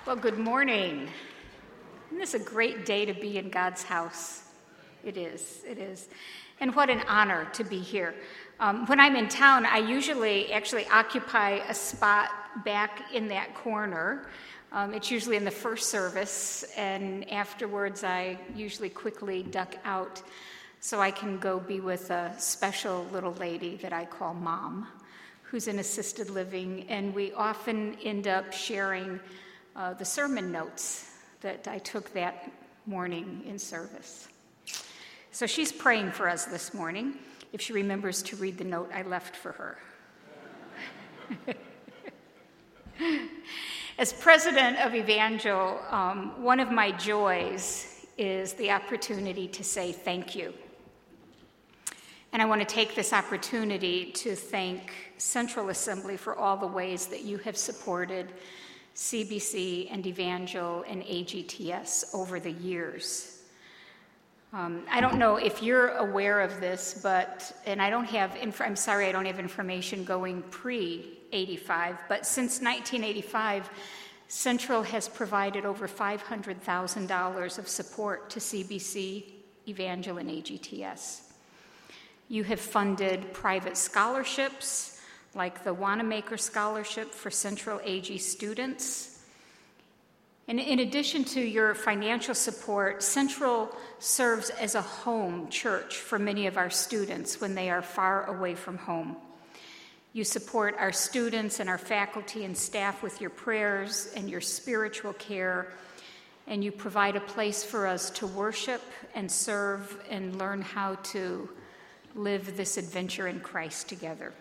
Well, good morning. Isn't this a great day to be in God's house? It is. And what an honor to be here. When I'm in town, I usually actually occupy a spot back in that corner. It's usually in the first service, and afterwards I usually quickly duck out so I can go be with a special little lady that I call Mom, who's in assisted living, and we often end up sharing the sermon notes that I took that morning in service. So she's praying for us this morning, if she remembers to read the note I left for her. As president of Evangel, one of my joys is the opportunity to say thank you. And I want to take this opportunity to thank Central Assembly for all the ways that you have supported CBC and Evangel and AGTS over the years. I don't know if you're aware of this, and I don't have information going pre-85, but since 1985, Central has provided over $500,000 of support to CBC, Evangel, and AGTS. You have funded private scholarships, like the Wanamaker Scholarship for Central AG students. And in addition to your financial support, Central serves as a home church for many of our students when they are far away from home. You support our students and our faculty and staff with your prayers and your spiritual care, and you provide a place for us to worship and serve and learn how to live this adventure in Christ together.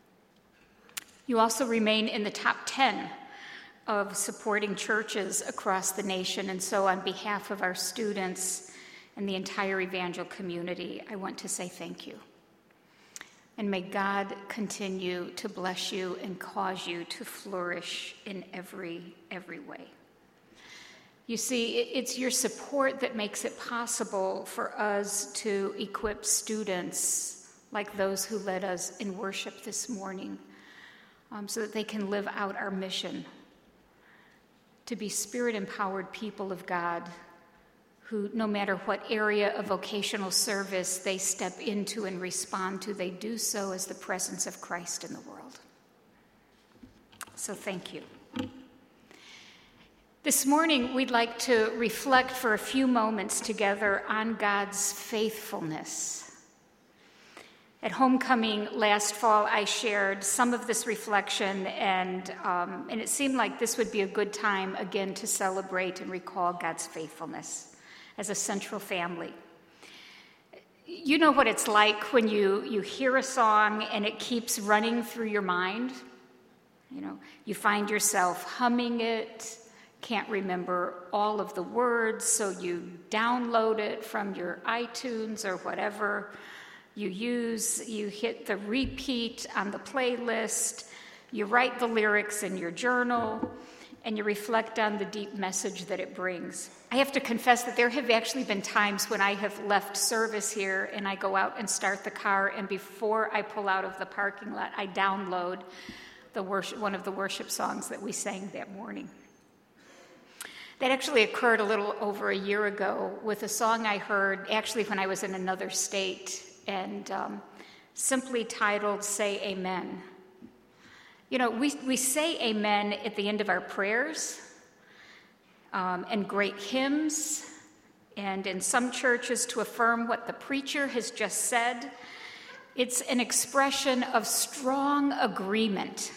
You also remain in the top 10 of supporting churches across the nation, and so on behalf of our students and the entire Evangel community, I want to say thank you. And may God continue to bless you and cause you to flourish in every way. You see, it's your support that makes it possible for us to equip students like those who led us in worship this morning, so that they can live out our mission to be Spirit-empowered people of God who, no matter what area of vocational service they step into and respond to, they do so as the presence of Christ in the world. So thank you. This morning, we'd like to reflect for a few moments together on God's faithfulness. At homecoming last fall, I shared some of this reflection, and it seemed like this would be a good time again to celebrate and recall God's faithfulness as a Central family. You know what it's like when you hear a song and it keeps running through your mind. You know, you find yourself humming it, can't remember all of the words, so you download it from your iTunes or whatever you use, you hit the repeat on the playlist, you write the lyrics in your journal, and you reflect on the deep message that it brings. I have to confess that there have actually been times when I have left service here and I go out and start the car, and before I pull out of the parking lot, I download one of the worship songs that we sang that morning. That actually occurred a little over a year ago with a song I heard actually when I was in another state, and simply titled Say Amen. You know, we say amen at the end of our prayers and great hymns, and in some churches to affirm what the preacher has just said. It's an expression of strong agreement.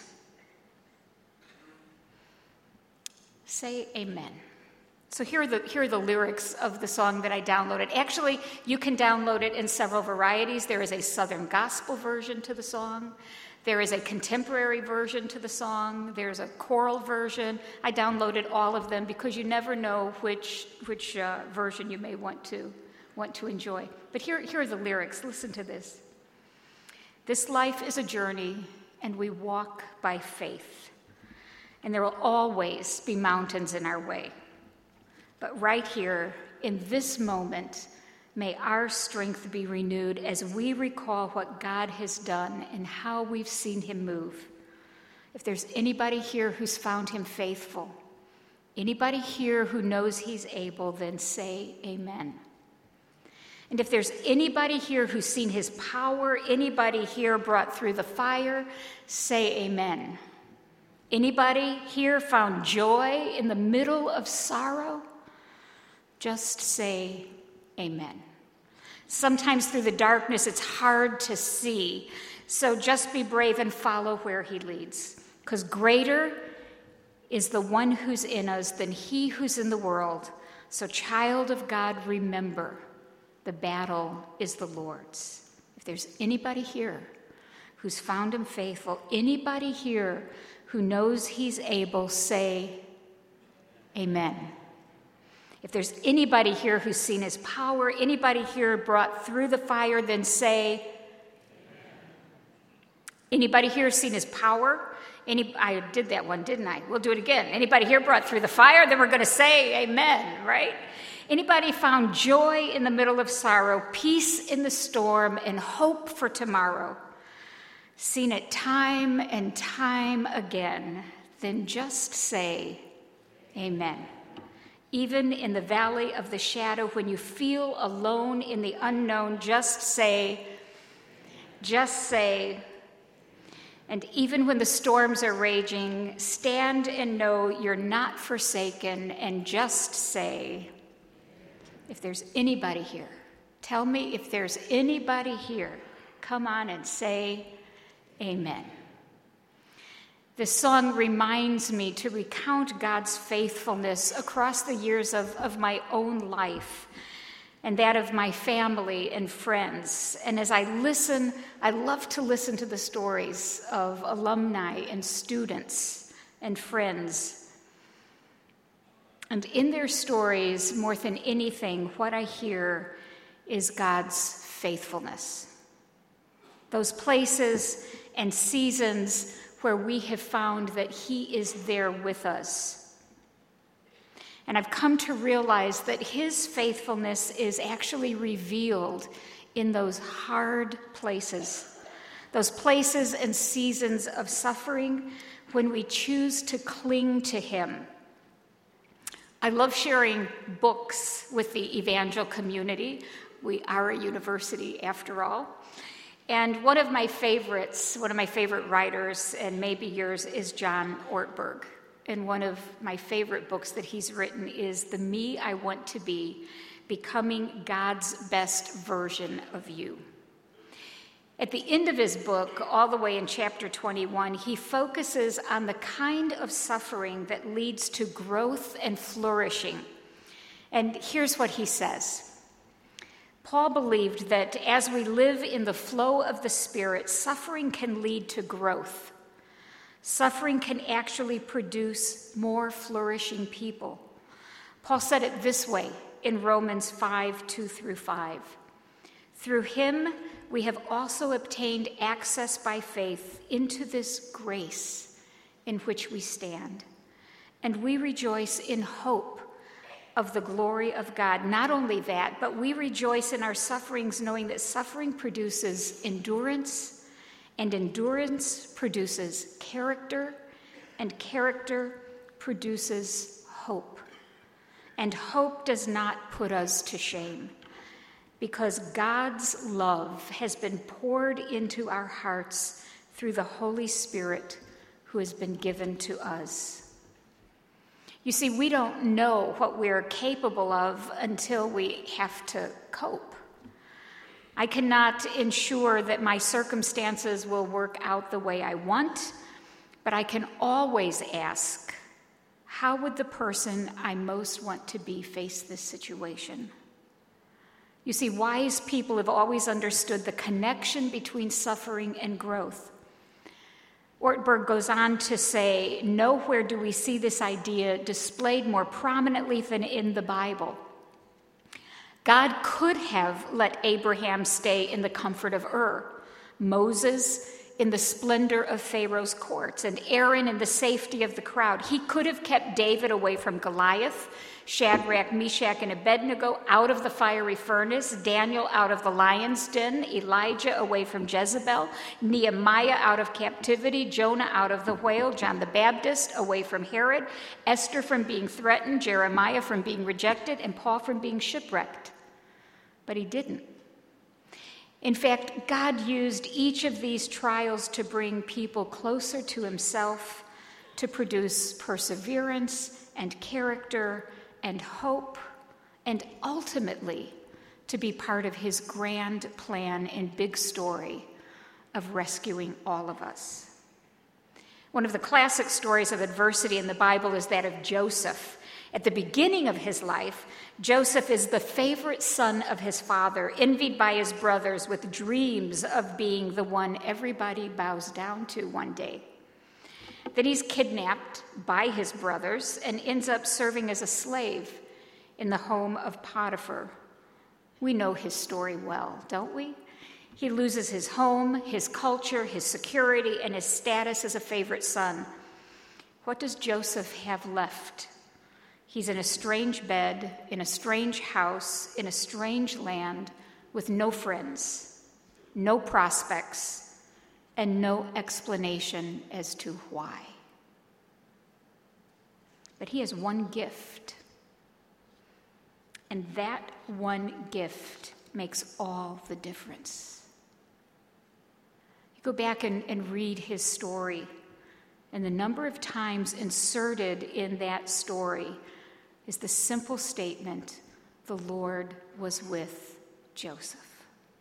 Say amen. So here are the lyrics of the song that I downloaded. Actually, you can download it in several varieties. There is a Southern gospel version to the song. There is a contemporary version to the song. There's a choral version. I downloaded all of them because you never know which version you may want to enjoy. But here are the lyrics. Listen to this. This life is a journey, and we walk by faith. And there will always be mountains in our way. But right here, in this moment, may our strength be renewed as we recall what God has done and how we've seen him move. If there's anybody here who's found him faithful, Anybody here who knows he's able, then say amen. And if there's anybody here who's seen his power, anybody here brought through the fire, say amen. Anybody here found joy in the middle of sorrow? Just say amen. Sometimes through the darkness, it's hard to see. So just be brave and follow where he leads. Because greater is the one who's in us than he who's in the world. So child of God, remember, the battle is the Lord's. If there's anybody here who's found him faithful, anybody here who knows he's able, say amen. If there's anybody here who's seen his power, anybody here brought through the fire, then say amen. Anybody here seen his power? I did that one, didn't I? We'll do it again. Anybody here brought through the fire? Then we're going to say amen, right? Anybody found joy in the middle of sorrow, peace in the storm, and hope for tomorrow? Seen it time and time again, then just say amen. Even in the valley of the shadow, when you feel alone in the unknown, just say, and even when the storms are raging, stand and know you're not forsaken, and just say, if there's anybody here, tell me if there's anybody here, come on and say amen. This song reminds me to recount God's faithfulness across the years of my own life and that of my family and friends. And as I listen, I love to listen to the stories of alumni and students and friends. And in their stories, more than anything, what I hear is God's faithfulness. Those places and seasons where we have found that he is there with us. And I've come to realize that his faithfulness is actually revealed in those hard places, those places and seasons of suffering when we choose to cling to him. I love sharing books with the evangel community. We are a university after all. And one of my favorite writers, and maybe yours, is John Ortberg. And one of my favorite books that he's written is The Me I Want to Be, Becoming God's Best Version of You. At the end of his book, all the way in chapter 21, he focuses on the kind of suffering that leads to growth and flourishing. And here's what he says. Paul believed that as we live in the flow of the Spirit, suffering can lead to growth. Suffering can actually produce more flourishing people. Paul said it this way in Romans 5:2-5. Through him, we have also obtained access by faith into this grace in which we stand, and we rejoice in hope of the glory of God. Not only that, but we rejoice in our sufferings, knowing that suffering produces endurance, and endurance produces character, and character produces hope. And hope does not put us to shame, because God's love has been poured into our hearts through the Holy Spirit who has been given to us. You see, we don't know what we're capable of until we have to cope. I cannot ensure that my circumstances will work out the way I want, but I can always ask, how would the person I most want to be face this situation? You see, wise people have always understood the connection between suffering and growth. Ortberg goes on to say, nowhere do we see this idea displayed more prominently than in the Bible. God could have let Abraham stay in the comfort of Ur, Moses in the splendor of Pharaoh's courts, and Aaron in the safety of the crowd. He could have kept David away from Goliath, Shadrach, Meshach, and Abednego out of the fiery furnace, Daniel out of the lion's den, Elijah away from Jezebel, Nehemiah out of captivity, Jonah out of the whale, John the Baptist away from Herod, Esther from being threatened, Jeremiah from being rejected, and Paul from being shipwrecked. But he didn't. In fact, God used each of these trials to bring people closer to himself, to produce perseverance and character and hope, and ultimately to be part of his grand plan and big story of rescuing all of us. One of the classic stories of adversity in the Bible is that of Joseph. At the beginning of his life, Joseph is the favorite son of his father, envied by his brothers, with dreams of being the one everybody bows down to one day. Then he's kidnapped by his brothers and ends up serving as a slave in the home of Potiphar. We know his story well, don't we? He loses his home, his culture, his security, and his status as a favorite son. What does Joseph have left? He's in a strange bed, in a strange house, in a strange land, with no friends, no prospects, and no explanation as to why. But he has one gift, and that one gift makes all the difference. You go back and read his story, and the number of times inserted in that story is the simple statement, the Lord was with Joseph.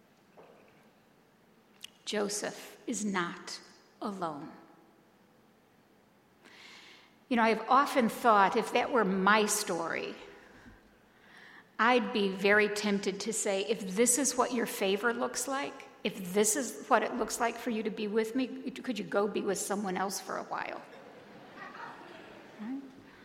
Joseph is not alone. You know, I've often thought if that were my story, I'd be very tempted to say, if this is what your favor looks like, if this is what it looks like for you to be with me, could you go be with someone else for a while? Right?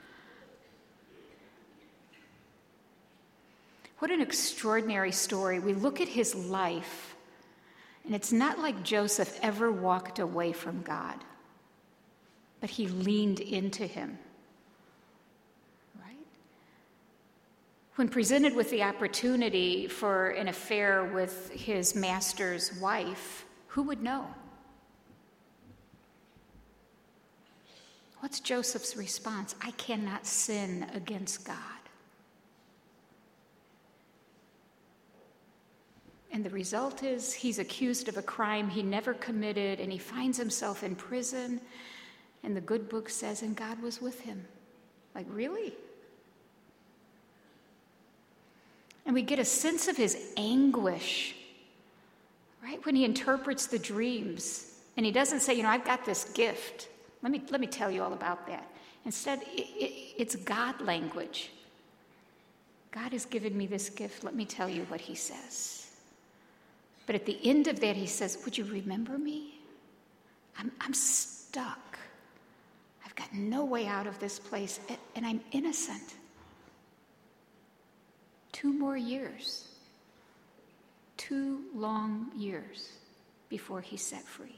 What an extraordinary story. We look at his life, and it's not like Joseph ever walked away from God, but he leaned into him. Right? When presented with the opportunity for an affair with his master's wife, who would know? What's Joseph's response? I cannot sin against God. And the result is he's accused of a crime he never committed, and he finds himself in prison. And the good book says, and God was with him. Like, really? And we get a sense of his anguish, right? When he interprets the dreams. And he doesn't say, I've got this gift. Let me tell you all about that. Instead, it's God language. God has given me this gift. Let me tell you what he says. But at the end of that, he says, would you remember me? I'm stuck. I've got no way out of this place, and I'm innocent. 2 more years. 2 long years before he's set free.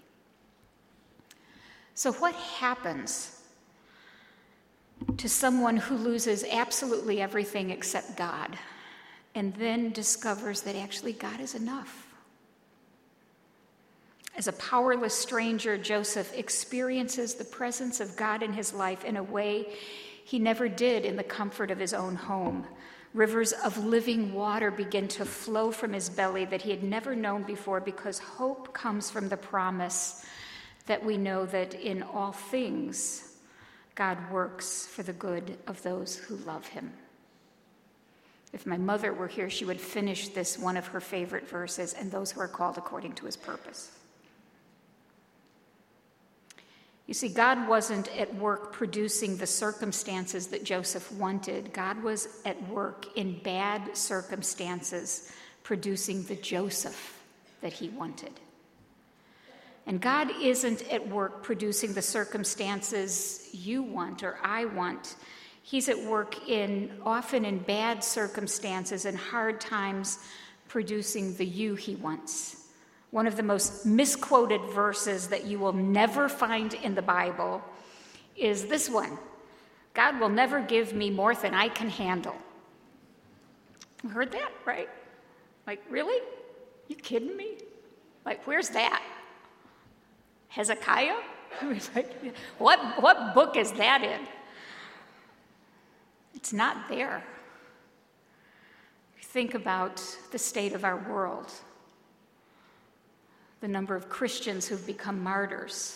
So what happens to someone who loses absolutely everything except God and then discovers that actually God is enough? As a powerless stranger, Joseph experiences the presence of God in his life in a way he never did in the comfort of his own home. Rivers of living water begin to flow from his belly that he had never known before, because hope comes from the promise that we know that in all things God works for the good of those who love him. If my mother were here, she would finish this one of her favorite verses, and those who are called according to his purpose. You see, God wasn't at work producing the circumstances that Joseph wanted. God was at work in bad circumstances producing the Joseph that he wanted. And God isn't at work producing the circumstances you want or I want. He's at work often in bad circumstances and hard times producing the you he wants. One of the most misquoted verses that you will never find in the Bible is this one: God will never give me more than I can handle. You heard that, right? Like, really? You kidding me? Like, where's that? Hezekiah? Like, what book is that in? It's not there. Think about the state of our world, the number of Christians who've become martyrs,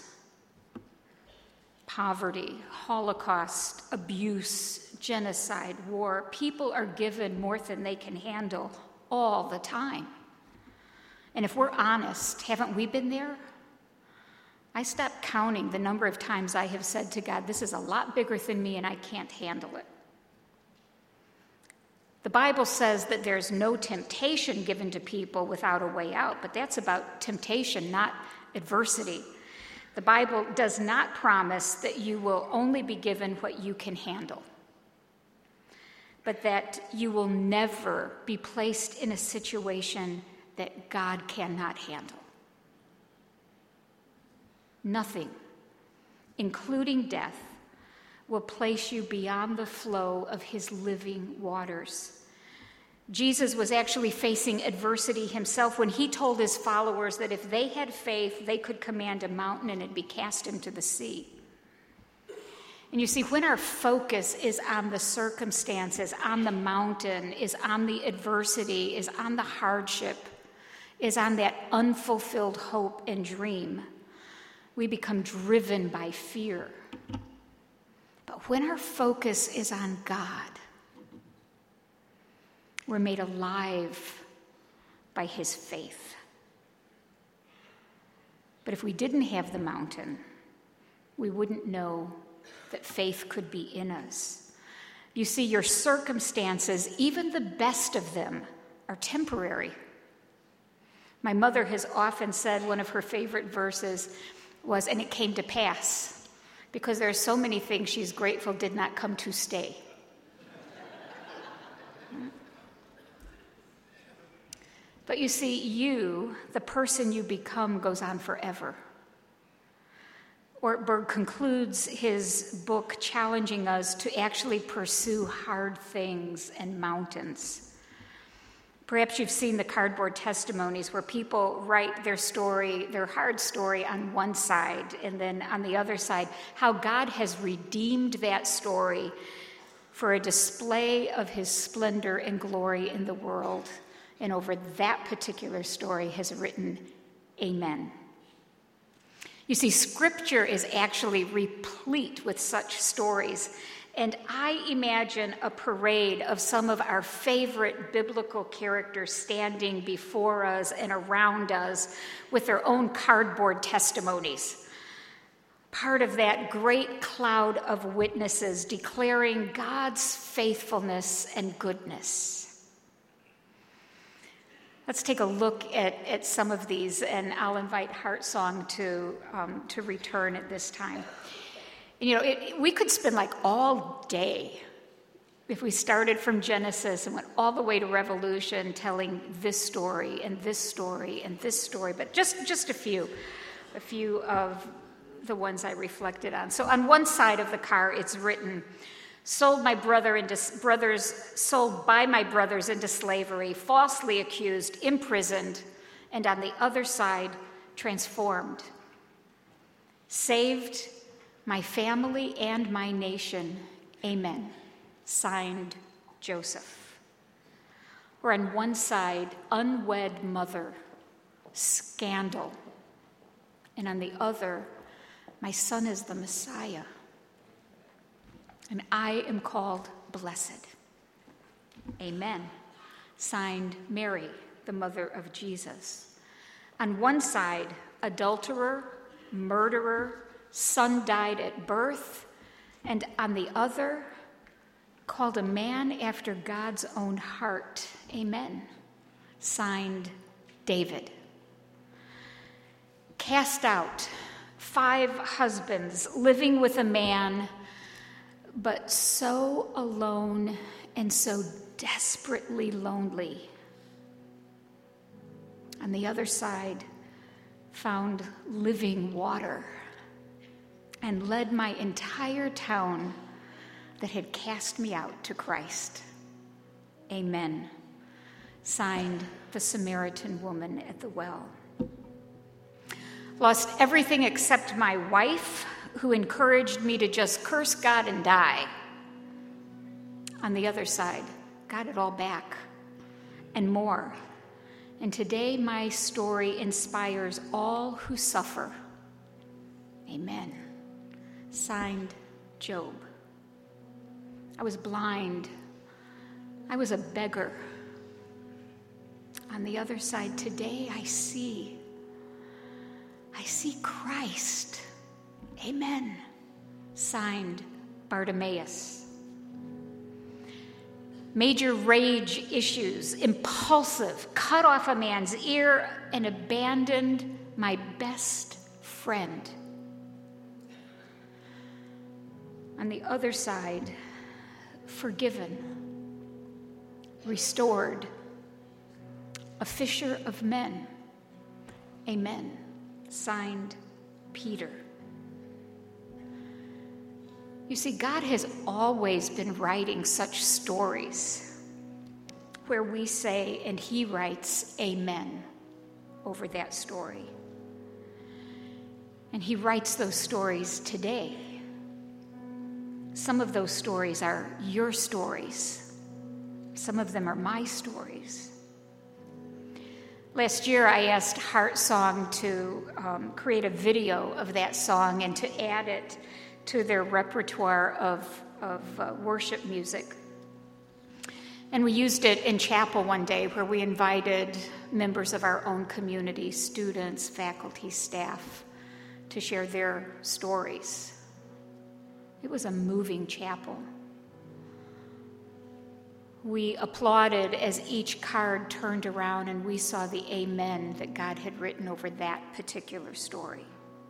poverty, Holocaust, abuse, genocide, war. People are given more than they can handle all the time. And if we're honest, haven't we been there? I stopped counting the number of times I have said to God, this is a lot bigger than me and I can't handle it. The Bible says that there's no temptation given to people without a way out, but that's about temptation, not adversity. The Bible does not promise that you will only be given what you can handle, but that you will never be placed in a situation that God cannot handle. Nothing, including death, will place you beyond the flow of his living waters. Jesus was actually facing adversity himself when he told his followers that if they had faith, they could command a mountain and it'd be cast into the sea. And you see, when our focus is on the circumstances, on the mountain, is on the adversity, is on the hardship, is on that unfulfilled hope and dream, we become driven by fear. But when our focus is on God, we're made alive by his faith. But if we didn't have the mountain, we wouldn't know that faith could be in us. You see, your circumstances, even the best of them, are temporary. My mother has often said one of her favorite verses was, and it came to pass, because there are so many things she's grateful did not come to stay. But you see, you, the person you become, goes on forever. Ortberg concludes his book challenging us to actually pursue hard things and mountains. Perhaps you've seen the cardboard testimonies where people write their story, their hard story, on one side, and then on the other side, how God has redeemed that story for a display of his splendor and glory in the world. And over that particular story has written, Amen. You see, Scripture is actually replete with such stories. And I imagine a parade of some of our favorite biblical characters standing before us and around us with their own cardboard testimonies. Part of that great cloud of witnesses declaring God's faithfulness and goodness. Let's take a look at some of these, and I'll invite Heartsong to return at this time. You know, we could spend like all day if we started from Genesis and went all the way to Revolution telling this story and this story and this story, but just a few of the ones I reflected on. So on one side of the car, it's written, sold by my brothers into slavery, falsely accused, imprisoned, and on the other side, transformed. Saved my family and my nation. Amen. Signed, Joseph. Or on one side, unwed mother, scandal. And on the other, my son is the Messiah. And I am called blessed. Amen. Signed, Mary, the mother of Jesus. On one side, adulterer, murderer, son died at birth. And on the other, called a man after God's own heart. Amen. Signed, David. Cast out, 5 husbands living with a man, but so alone and so desperately lonely. On the other side, found living water, and led my entire town that had cast me out to Christ. Amen. Signed, the Samaritan woman at the well. Lost everything except my wife, who encouraged me to just curse God and die. On the other side, got it all back and more. And today my story inspires all who suffer. Amen. Signed, Job. I was blind. I was a beggar. On the other side, today I see Christ. Amen. Signed, Bartimaeus. Major rage issues, impulsive, cut off a man's ear, and abandoned my best friend. On the other side, forgiven, restored, a fisher of men. Amen. Signed, Peter. You see, God has always been writing such stories where we say, and he writes, amen, over that story. And he writes those stories today. Some of those stories are your stories. Some of them are my stories. Last year, I asked Heart Song to create a video of that song and to add it to their repertoire of worship music. And we used it in chapel one day where we invited members of our own community, students, faculty, staff, to share their stories. It was a moving chapel. We applauded as each card turned around and we saw the amen that God had written over that particular story.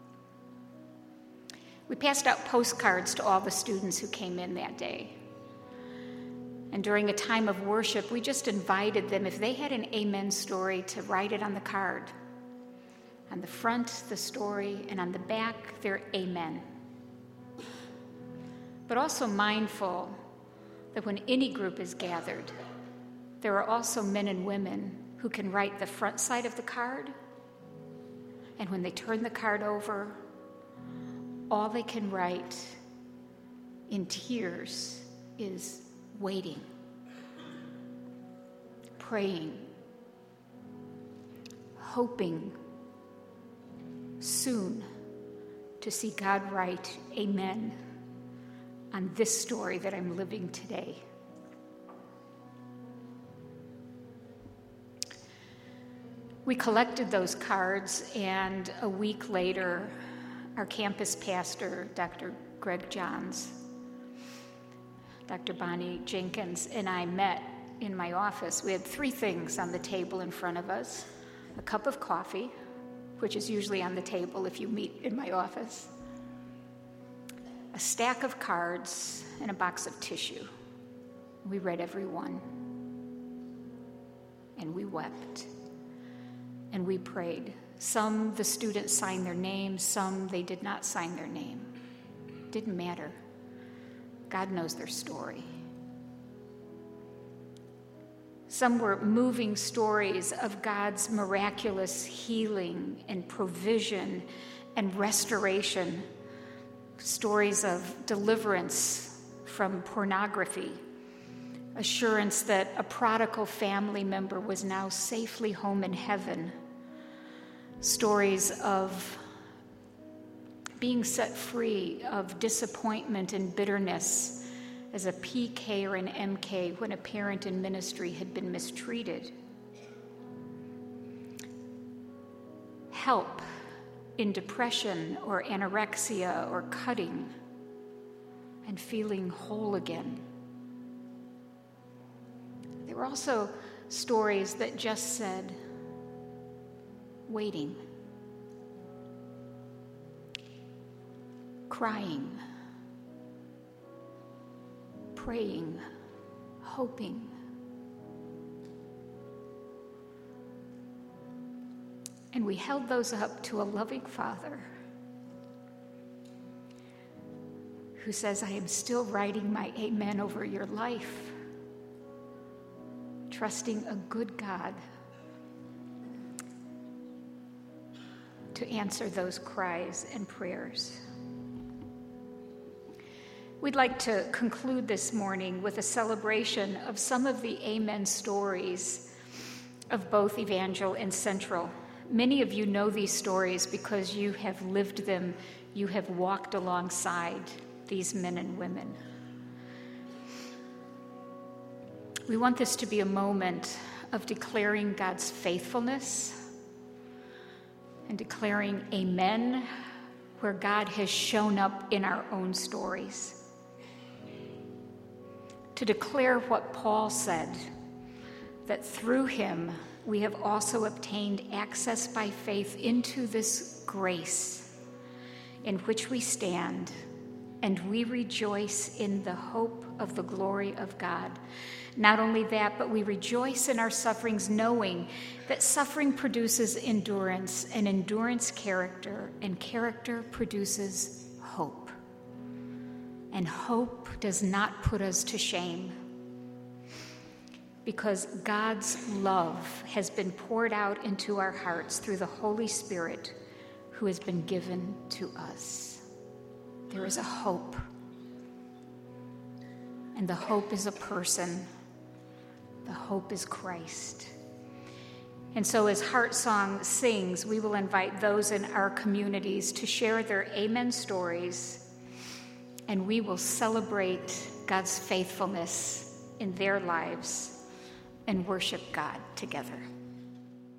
We passed out postcards to all the students who came in that day. And during a time of worship, we just invited them, if they had an amen story, to write it on the card. On the front, the story, and on the back, their amen. But also mindful that when any group is gathered, there are also men and women who can write the front side of the card, and when they turn the card over, all they can write in tears is waiting, praying, hoping soon to see God write amen on this story that I'm living today. We collected those cards, and a week later, our campus pastor, Dr. Greg Johns, Dr. Bonnie Jenkins, and I met in my office. We had 3 things on the table in front of us: a cup of coffee, which is usually on the table if you meet in my office, a stack of cards, and a box of tissue. We read every one, and we wept, and we prayed. Some, the students signed their name, some they did not sign their name. Didn't matter. God knows their story. Some were moving stories of God's miraculous healing and provision and restoration, stories of deliverance from pornography, assurance that a prodigal family member was now safely home in heaven, stories of being set free of disappointment and bitterness as a PK or an MK when a parent in ministry had been mistreated. Help in depression or anorexia or cutting and feeling whole again. There were also stories that just said, waiting, crying, praying, hoping. And we held those up to a loving Father who says, I am still writing my amen over your life, trusting a good God to answer those cries and prayers. We'd like to conclude this morning with a celebration of some of the amen stories of both Evangel and Central. Many of you know these stories because you have lived them, you have walked alongside these men and women. We want this to be a moment of declaring God's faithfulness and declaring amen where God has shown up in our own stories. To declare what Paul said, that through him we have also obtained access by faith into this grace in which we stand, and we rejoice in the hope of the glory of God. Not only that, but we rejoice in our sufferings, knowing that suffering produces endurance, and endurance character, and character produces hope. And hope does not put us to shame, because God's love has been poured out into our hearts through the Holy Spirit who has been given to us. There is a hope, and the hope is a person. The hope is Christ. And so as Heart Song sings, we will invite those in our communities to share their amen stories, and we will celebrate God's faithfulness in their lives and worship God together.